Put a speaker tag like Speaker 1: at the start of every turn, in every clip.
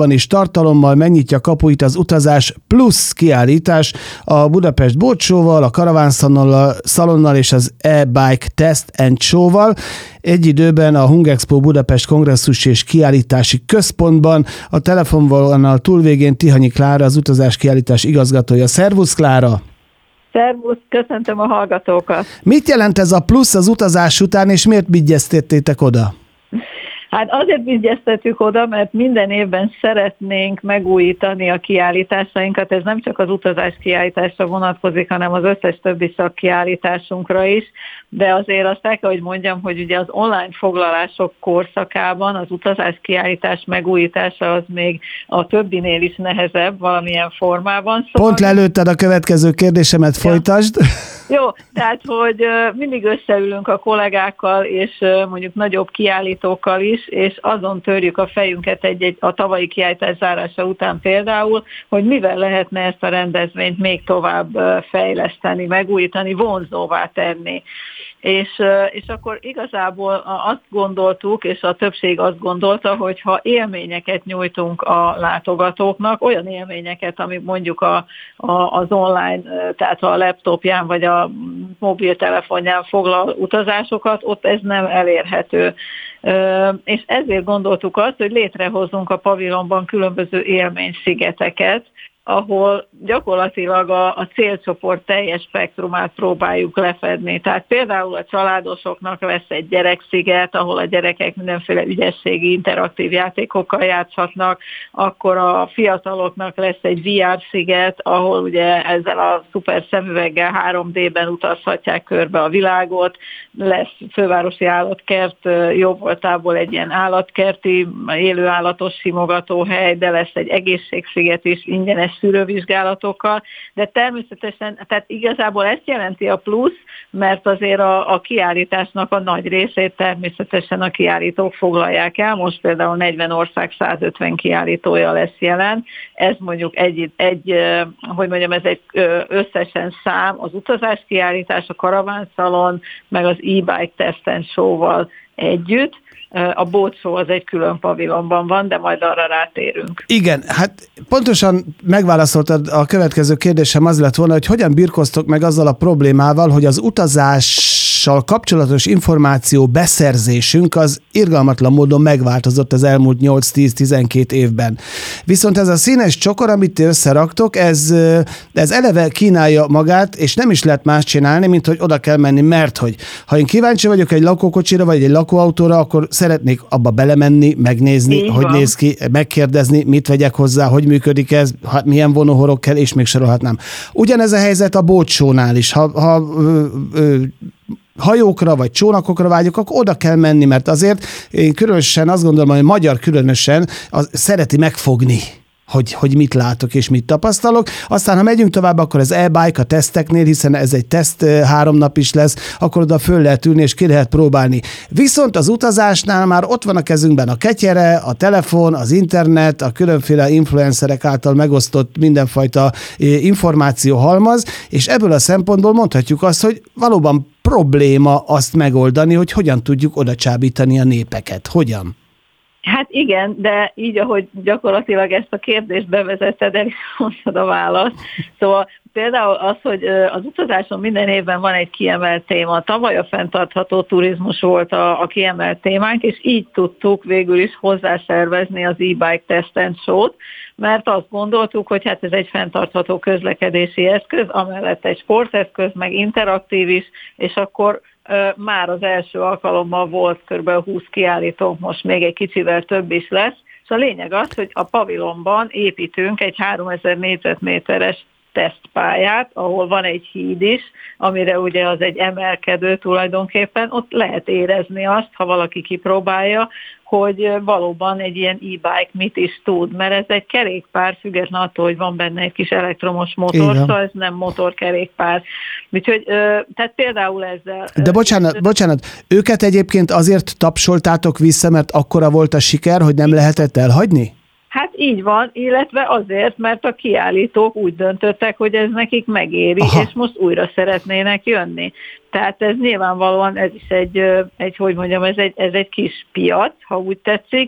Speaker 1: is tartalommal megnyitja kapuit az Utazás Plusz kiállítás a Budapest Boat Show-val, a Karaván Szalonnal és az e-Bike Test and Show-val. Egy időben a Hungexpo Budapest Kongresszus és Kiállítási Központban a telefonvonal túlvégén Tihanyi Klára, az utazás kiállítás igazgatója. Szervusz, Klára!
Speaker 2: Szervusz, köszöntöm a hallgatókat!
Speaker 1: Mit jelent ez a plusz az utazás után, és miért vigyeztettétek oda?
Speaker 2: Hát azért vigyeztetjük oda, mert minden évben szeretnénk megújítani a kiállításainkat. Ez nem csak az utazás kiállításra vonatkozik, hanem az összes többi szakkiállításunkra is. De azért azt el kell, hogy mondjam, hogy ugye az online foglalások korszakában az utazás kiállítás megújítása az még a többinél is nehezebb valamilyen formában. Szóval
Speaker 1: Pont lelőtted a következő kérdésemet, folytasd.
Speaker 2: Jó, tehát, hogy mindig összeülünk a kollégákkal, és mondjuk nagyobb kiállítókkal is, és azon törjük a fejünket a tavalyi kiállítás zárása után például, hogy mivel lehetne ezt a rendezvényt még tovább fejleszteni, megújítani, vonzóvá tenni. És akkor igazából azt gondoltuk, és a többség azt gondolta, hogy ha élményeket nyújtunk a látogatóknak, olyan élményeket, amik mondjuk az online, tehát a laptopján vagy a mobiltelefonján foglal utazásokat, ott ez nem elérhető. És ezért gondoltuk azt, hogy létrehozunk a pavilonban különböző élményszigeteket, ahol gyakorlatilag a célcsoport teljes spektrumát próbáljuk lefedni. Tehát például a családosoknak lesz egy gyereksziget, ahol a gyerekek mindenféle ügyességi, interaktív játékokkal játszhatnak, akkor a fiataloknak lesz egy VR-sziget, ahol ugye ezzel a szuper szemüveggel 3D-ben utazhatják körbe a világot, lesz fővárosi állatkert, jóvoltából egy ilyen állatkerti, élő állatos simogatóhely, de lesz egy egészségsziget is, ingyenes szűrővizsgálatokkal, de természetesen, tehát igazából ezt jelenti a plusz, mert azért a kiállításnak a nagy részét természetesen a kiállítók foglalják el. Most például 40 ország 150 kiállítója lesz jelen. Ez mondjuk ez egy összesen szám, az utazás kiállítás, a Karaván Szalon, meg az e-Bike Test and Show-val együtt. A Boat Show az egy külön pavilonban van, de majd arra rátérünk.
Speaker 1: Igen, hát pontosan megválaszoltad a következő kérdésem, az lett volna, hogy hogyan birkoztok meg azzal a problémával, hogy az utazással kapcsolatos információ beszerzésünk az irgalmatlan módon megváltozott az elmúlt 8-10-12 évben. Viszont ez a színes csokor, amit ti összeraktok, ez eleve kínálja magát, és nem is lehet más csinálni, mint hogy oda kell menni, mert hogy ha én kíváncsi vagyok egy lakókocsira, vagy egy lakóautóra, akkor szeretnék abba belemenni, megnézni,
Speaker 2: így
Speaker 1: hogy
Speaker 2: van.
Speaker 1: néz ki, megkérdezni, mit vegyek hozzá, hogy működik ez, milyen vonóhorog kell, és még sorolhatnám. Ugyanez a helyzet a Boat Show-nál is. Ha hajókra vagy csónakokra vágyok, akkor oda kell menni, mert azért én különösen azt gondolom, hogy magyar különösen szereti megfogni, hogy mit látok és mit tapasztalok. Aztán, ha megyünk tovább, akkor az e-bike a teszteknél, hiszen ez egy teszt 3 nap is lesz, akkor oda föl lehet ülni és ki lehet próbálni. Viszont az utazásnál már ott van a kezünkben a ketyere, a telefon, az internet, a különféle influencerek által megosztott mindenfajta információhalmaz, és ebből a szempontból mondhatjuk azt, hogy valóban probléma azt megoldani, hogy hogyan tudjuk oda csábítani a népeket. Hogyan?
Speaker 2: Hát igen, de így, ahogy gyakorlatilag ezt a kérdést bevezetted, el is mondtad a választ. Szóval például az, hogy az utazáson minden évben van egy kiemelt téma. Tavaly a fenntartható turizmus volt a kiemelt témánk, és így tudtuk végül is hozzászervezni az e-Bike Test and Show-t, mert azt gondoltuk, hogy hát ez egy fenntartható közlekedési eszköz, amellett egy sporteszköz, meg interaktív is, és akkor már az első alkalommal volt kb. 20 kiállítónk, most még egy kicsivel több is lesz, és a lényeg az, hogy a pavilonban építünk egy 3000 négyzetméteres tesztpályát, ahol van egy híd is, amire ugye az egy emelkedő tulajdonképpen, ott lehet érezni azt, ha valaki kipróbálja, hogy valóban egy ilyen e-bike mit is tud, mert ez egy kerékpár, független attól, hogy van benne egy kis elektromos motor, szóval ez nem motorkerékpár. Úgyhogy, tehát például ezzel...
Speaker 1: De bocsánat, őket egyébként azért tapsoltátok vissza, mert akkora volt a siker, hogy nem lehetett elhagyni?
Speaker 2: Hát így van, illetve azért, mert a kiállítók úgy döntöttek, hogy ez nekik megéri, és most újra szeretnének jönni. Tehát ez nyilvánvalóan, ez is ez egy kis piac, ha úgy tetszik,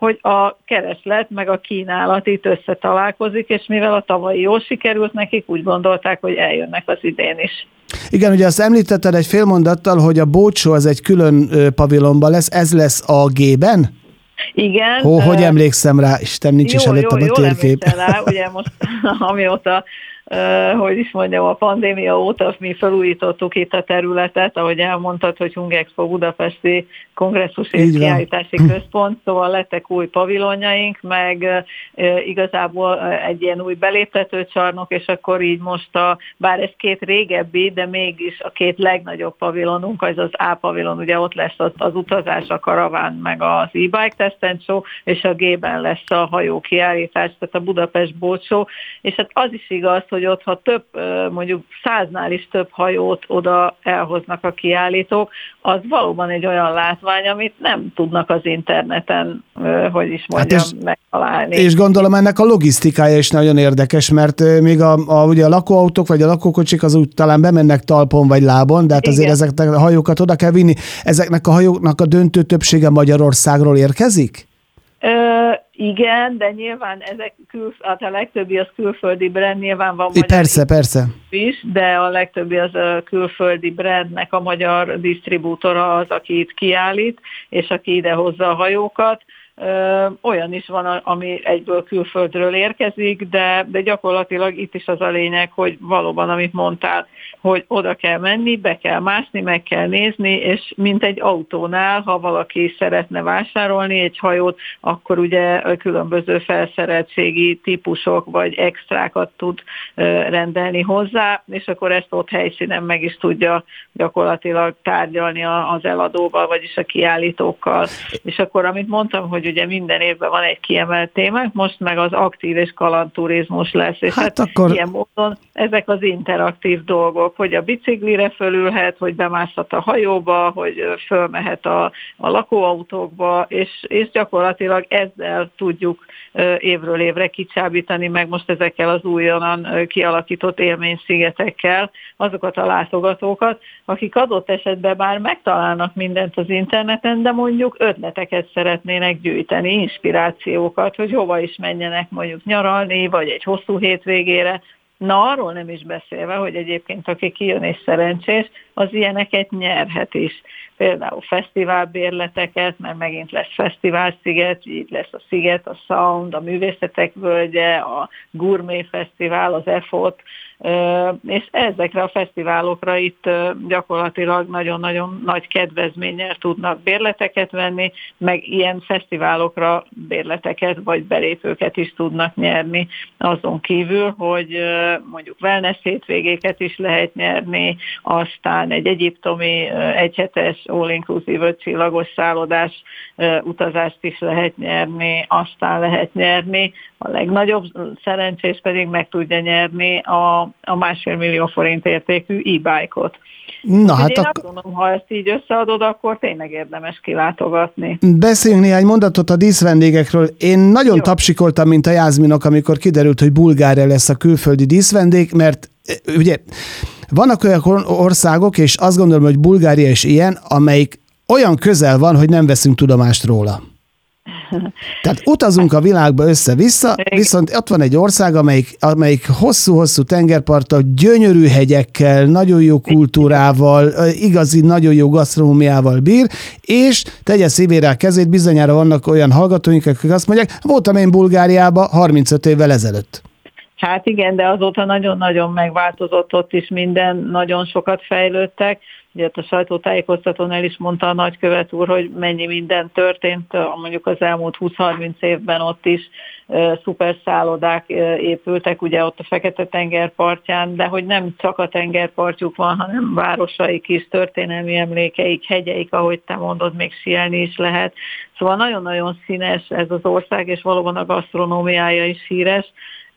Speaker 2: hogy a kereslet meg a kínálat itt összetalálkozik, és mivel a tavalyi jól sikerült nekik, úgy gondolták, hogy eljönnek az idén is.
Speaker 1: Igen, ugye azt említetted egy fél mondattal, hogy a boat show az egy külön pavilonban lesz, ez lesz a G-ben?
Speaker 2: Igen.
Speaker 1: Hogy emlékszem rá, Isten, nincs is előttem a térkép.
Speaker 2: Rá, ugye most amióta hogy is mondjam, a pandémia óta mi felújítottuk itt a területet, ahogy elmondtad, hogy Hungexpo Budapesti Kongresszus és Kiállítási Központ, szóval lettek új pavilonjaink, meg igazából egy ilyen új beléptetőcsarnok, és akkor így most bár ez két régebbi, de mégis a két legnagyobb pavilonunk, az az A pavilon, ugye ott lesz az utazás, a karaván, meg az e-bike test and show, és a G-ben lesz a hajó kiállítás, tehát a Budapest Boat Show, és hát az is igaz, hogy ott, ha több, mondjuk 100-nál is több hajót oda elhoznak a kiállítók, az valóban egy olyan látvány, amit nem tudnak az interneten, hogy is mondjam, megtalálni. És
Speaker 1: gondolom ennek a logisztikája is nagyon érdekes, mert még ugye a lakóautók vagy a lakókocsik az úgy talán bemennek talpon vagy lábon, de hát azért ezeknek a hajókat oda kell vinni. Ezeknek a hajóknak a döntő többsége Magyarországról érkezik?
Speaker 2: Igen, de nyilván ezek a legtöbbi az külföldi brand, nyilván van magyar
Speaker 1: persze.
Speaker 2: is, de a legtöbbi az a külföldi brandnek a magyar disztribútora az, aki itt kiállít, és aki ide hozza a hajókat. Olyan is van, ami egyből külföldről érkezik, de gyakorlatilag itt is az a lényeg, hogy valóban, amit mondtál, hogy oda kell menni, be kell mászni, meg kell nézni, és mint egy autónál, ha valaki szeretne vásárolni egy hajót, akkor ugye különböző felszereltségi típusok vagy extrákat tud rendelni hozzá, és akkor ezt ott helyszínen meg is tudja gyakorlatilag tárgyalni az eladóval, vagyis a kiállítókkal. És akkor, amit mondtam, hogy ugye minden évben van egy kiemelt témánk, most meg az aktív és kalandturizmus lesz, és hát akkor ilyen módon ezek az interaktív dolgok, hogy a biciklire fölülhet, hogy bemászhat a hajóba, hogy fölmehet a lakóautókba, és gyakorlatilag ezzel tudjuk évről évre kicsábítani, meg most ezekkel az újonnan kialakított élményszigetekkel azokat a látogatókat, akik adott esetben bár megtalálnak mindent az interneten, de mondjuk ötleteket szeretnének gyűjteni, inspirációkat, hogy hova is menjenek mondjuk nyaralni, vagy egy hosszú hétvégére. Na, arról nem is beszélve, hogy egyébként aki kijön és szerencsés, az ilyeneket nyerhet is. Például fesztiválbérleteket, mert megint lesz fesztiválsziget, így lesz a Sziget, a Sound, a Művészetek Völgye, a Gourmet Fesztivál, az EFOT, és ezekre a fesztiválokra itt gyakorlatilag nagyon-nagyon nagy kedvezménnyel tudnak bérleteket venni, meg ilyen fesztiválokra bérleteket vagy belépőket is tudnak nyerni. Azon kívül, hogy mondjuk wellness hétvégéket is lehet nyerni, aztán egy egyiptomi egyhetes all-inclusive 5 csillagos szállodás utazást is lehet nyerni, aztán lehet nyerni, a legnagyobb szerencsés pedig meg tudja nyerni a 1,5 millió forint értékű e-bike-ot.
Speaker 1: Na, hát
Speaker 2: én azt mondom, ha ezt így összeadod, akkor tényleg érdemes kilátogatni.
Speaker 1: Beszéljünk néhány mondatot a díszvendégekről. Én nagyon tapsikoltam, mint a Jászminok, amikor kiderült, hogy Bulgária lesz a külföldi díszvendég, mert ugye vannak olyan országok, és azt gondolom, hogy Bulgária is ilyen, amelyik olyan közel van, hogy nem veszünk tudomást róla. Tehát utazunk a világba össze-vissza, viszont ott van egy ország, amelyik hosszú-hosszú tengerparttal, gyönyörű hegyekkel, nagyon jó kultúrával, igazi, nagyon jó gasztronómiával bír, és tegye szívére a kezét, bizonyára vannak olyan hallgatóink, akik azt mondják, voltam én Bulgáriába 35 évvel ezelőtt.
Speaker 2: Hát igen, de azóta nagyon-nagyon megváltozott ott is minden, nagyon sokat fejlődtek. Ugye a sajtótájékoztatón el is mondta a nagykövet úr, hogy mennyi minden történt, mondjuk az elmúlt 20-30 évben ott is szuper szállodák épültek, ugye ott a Fekete-tenger partján, de hogy nem csak a tengerpartjuk van, hanem városaik is, történelmi emlékeik, hegyeik, ahogy te mondod, még síelni is lehet. Szóval nagyon-nagyon színes ez az ország, és valóban a gasztronómiája is híres.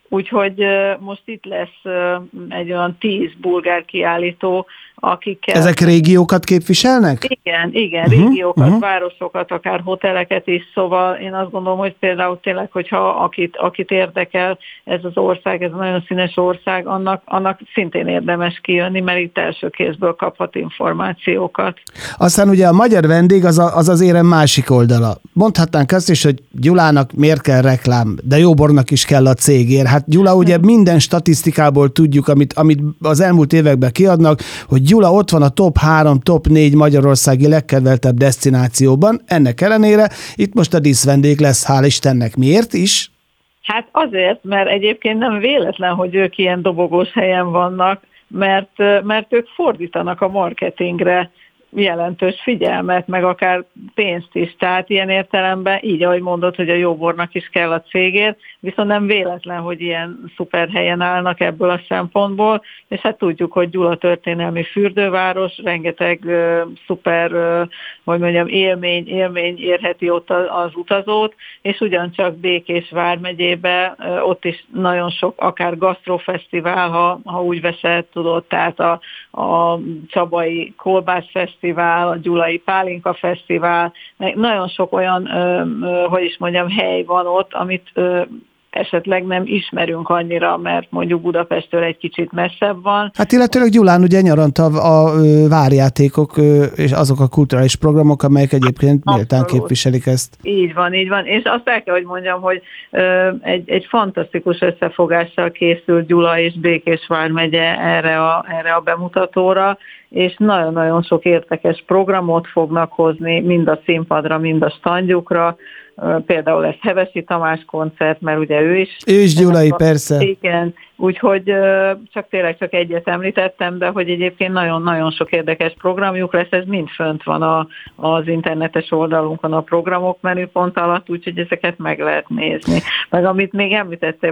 Speaker 2: Úgyhogy most itt lesz egy olyan 10 bulgár kiállító, akikkel...
Speaker 1: Ezek régiókat képviselnek?
Speaker 2: Igen, régiókat, városokat, akár hoteleket is, szóval én azt gondolom, hogy például tényleg, hogyha akit érdekel ez az ország, ez a nagyon színes ország, annak szintén érdemes kijönni, mert itt első kézből kaphat információkat.
Speaker 1: Aztán ugye a magyar vendég az érem másik oldala. Mondhatnánk azt is, hogy Gyulának miért kell reklám, de jóbornak is kell a cégért. Hát Gyula ugye minden statisztikából tudjuk, amit az elmúlt években kiadnak, hogy Gyula ott van a top 3, top 4 magyarországi legkedveltebb desztinációban. Ennek ellenére itt most a díszvendég lesz, hál' Istennek. Miért is?
Speaker 2: Hát azért, mert egyébként nem véletlen, hogy ők ilyen dobogós helyen vannak, mert ők fordítanak a marketingre jelentős figyelmet, meg akár pénzt is. Tehát ilyen értelemben, így ahogy mondod, hogy a jóbornak is kell a cégért, viszont nem véletlen, hogy ilyen szuper helyen állnak ebből a szempontból, és hát tudjuk, hogy Gyula történelmi fürdőváros, rengeteg szuper, hogy mondjam, élmény érheti ott az utazót, és ugyancsak Békés vármegyébe ott is nagyon sok, akár gasztrofesztivál, ha úgy veszed, tudod, tehát a Csabai Kolbász Fesztivál, a Gyulai Pálinka Fesztivál, nagyon sok olyan, hely van ott, amit esetleg nem ismerünk annyira, mert mondjuk Budapesttől egy kicsit messzebb van.
Speaker 1: Hát illetőleg Gyulán ugye nyaranta a várjátékok és azok a kulturális programok, amelyek egyébként méltán képviselik ezt.
Speaker 2: Így van. És azt el kell, hogy mondjam, hogy egy fantasztikus összefogással készült Gyula és Békés vármegye erre a bemutatóra, és nagyon-nagyon sok érdekes programot fognak hozni, mind a színpadra, mind a standjukra. Például lesz Hevesi Tamás koncert, mert ugye ő is
Speaker 1: gyulai, persze.
Speaker 2: Igen, úgyhogy csak egyet említettem, de hogy egyébként nagyon-nagyon sok érdekes programjuk lesz, ez mind fönt van az internetes oldalunkon a programok menüpont alatt, úgyhogy ezeket meg lehet nézni. Meg amit még említettél,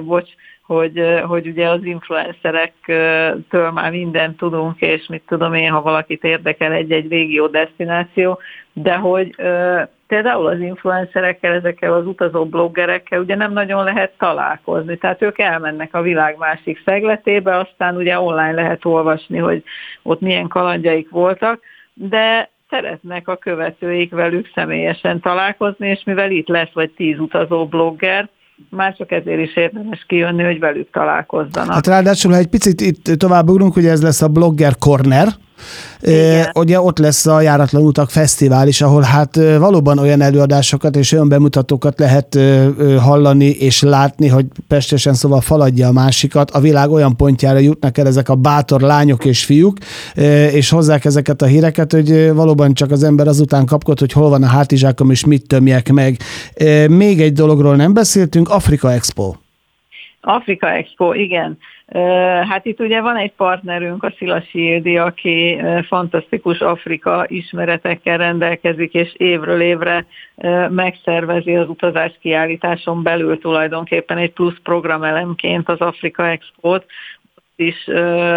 Speaker 2: hogy ugye az influencerektől már mindent tudunk, és mit tudom én, ha valakit érdekel egy régió desztináció, de hogy például az influencerekkel, ezekkel az utazó bloggerekkel ugye nem nagyon lehet találkozni, tehát ők elmennek a világ másik szegletébe, aztán ugye online lehet olvasni, hogy ott milyen kalandjaik voltak, de szeretnek a követőik velük személyesen találkozni, és mivel itt lesz vagy 10 utazó blogger, már csak ezért is érdemes kijönni, hogy velük találkozzanak.
Speaker 1: Hát ráadásul, ha egy picit itt tovább ugrunk, ugye ez lesz a Blogger Corner, ugye ott lesz a Járatlan Utak Fesztivál is, ahol hát valóban olyan előadásokat és olyan bemutatókat lehet hallani és látni, hogy pestesen szóval faladja a másikat, a világ olyan pontjára jutnak el ezek a bátor lányok és fiúk, és hozzák ezeket a híreket, hogy valóban csak az ember azután kapkod, hogy hol van a hátizsákom és mit tömjek meg. Még egy dologról nem beszéltünk, Afrika Expo.
Speaker 2: Afrika Expo, igen. Hát itt ugye van egy partnerünk, a Szilasi Ildi, aki fantasztikus Afrika ismeretekkel rendelkezik, és évről évre megszervezi az utazás kiállításon belül tulajdonképpen egy plusz programelemként az Afrika Expót. Is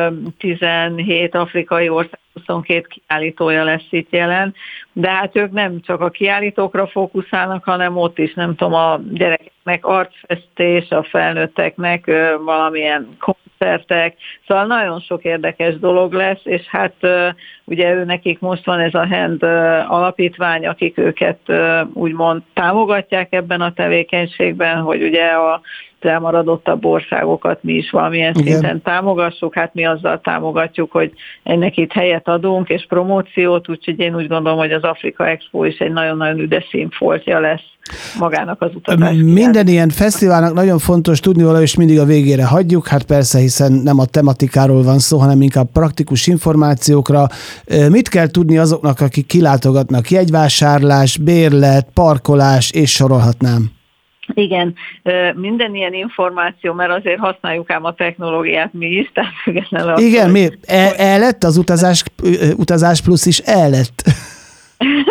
Speaker 2: 17 afrikai ország, 22 kiállítója lesz itt jelen, de hát ők nem csak a kiállítókra fókuszálnak, hanem ott is, nem tudom, a gyerekeknek arcfestés, a felnőtteknek valamilyen koncertek, szóval nagyon sok érdekes dolog lesz, és hát ugye nekik most van ez a HAND alapítvány, akik őket úgymond támogatják ebben a tevékenységben, hogy ugye a elmaradottabb országokat mi is valamilyen szinten támogassuk, hát mi azzal támogatjuk, hogy ennek itt helyet adunk, és promóciót, úgyhogy én úgy gondolom, hogy az Afrika Expo is egy nagyon-nagyon üdes színfoltja lesz magának az utazás.
Speaker 1: Minden ilyen fesztiválnak nagyon fontos tudni valami, és mindig a végére hagyjuk, hát persze, hiszen nem a tematikáról van szó, hanem inkább praktikus információkra. Mit kell tudni azoknak, akik kilátogatnak? Jegyvásárlás, bérlet, parkolás, és sorolhatnám.
Speaker 2: Igen, minden ilyen információ, mert azért használjuk ám a technológiát mi is, tehát függetlenül.
Speaker 1: Igen, mi? El lett az utazás plusz is el lett?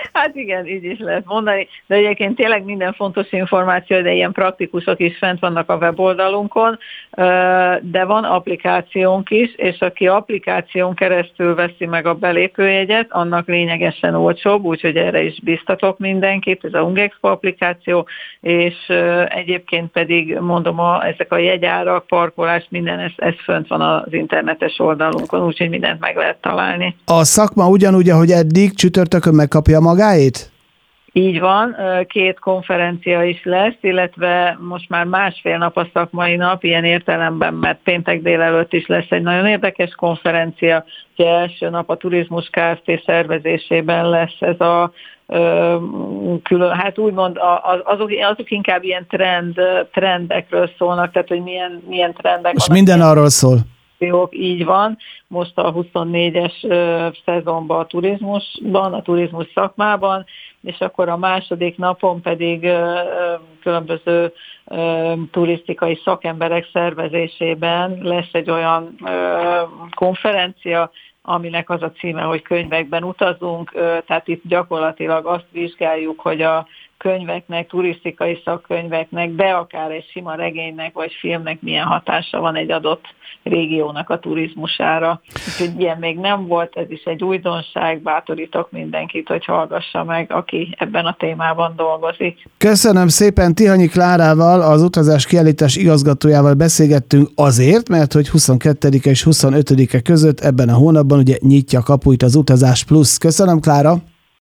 Speaker 2: Hát igen, így is lehet mondani, de egyébként tényleg minden fontos információ, de ilyen praktikusok is fent vannak a weboldalunkon, de van applikációnk is, és aki applikáción keresztül veszi meg a belépőjegyet, annak lényegesen olcsóbb, úgyhogy erre is biztatok mindenkit, ez a Ungexpo applikáció, és egyébként pedig mondom, ezek a jegyárak, parkolás, minden, ez fönt van az internetes oldalunkon, úgyhogy mindent meg lehet találni.
Speaker 1: A szakma ugyanúgy, ahogy eddig, csütörtökön megkapja magáét?
Speaker 2: Így van, 2 konferencia is lesz, illetve most már 1,5 nap a szakmai nap, ilyen értelemben, mert péntek délelőtt is lesz egy nagyon érdekes konferencia. Ugye első nap a Turizmus Kft. Szervezésében lesz ez a külön, hát úgymond azok inkább ilyen trendekről szólnak, tehát hogy milyen trendek.
Speaker 1: Most minden arról szól.
Speaker 2: Így van, most a 24-es szezonban a turizmusban, a turizmus szakmában, és akkor a második napon pedig különböző turisztikai szakemberek szervezésében lesz egy olyan konferencia, aminek az a címe, hogy könyvekben utazunk, tehát itt gyakorlatilag azt vizsgáljuk, hogy a könyveknek, turisztikai szakkönyveknek, de akár egy sima regénynek vagy filmnek milyen hatása van egy adott régiónak a turizmusára. Úgyhogy ilyen még nem volt, ez is egy újdonság, bátorítok mindenkit, hogy hallgassa meg, aki ebben a témában dolgozik.
Speaker 1: Köszönöm szépen, Tihanyi Klárával, az utazás kiállítás igazgatójával beszélgettünk azért, mert hogy 22-e és 25-e között ebben a hónapban ugye nyitja kapuit az Utazás Plusz. Köszönöm, Klára!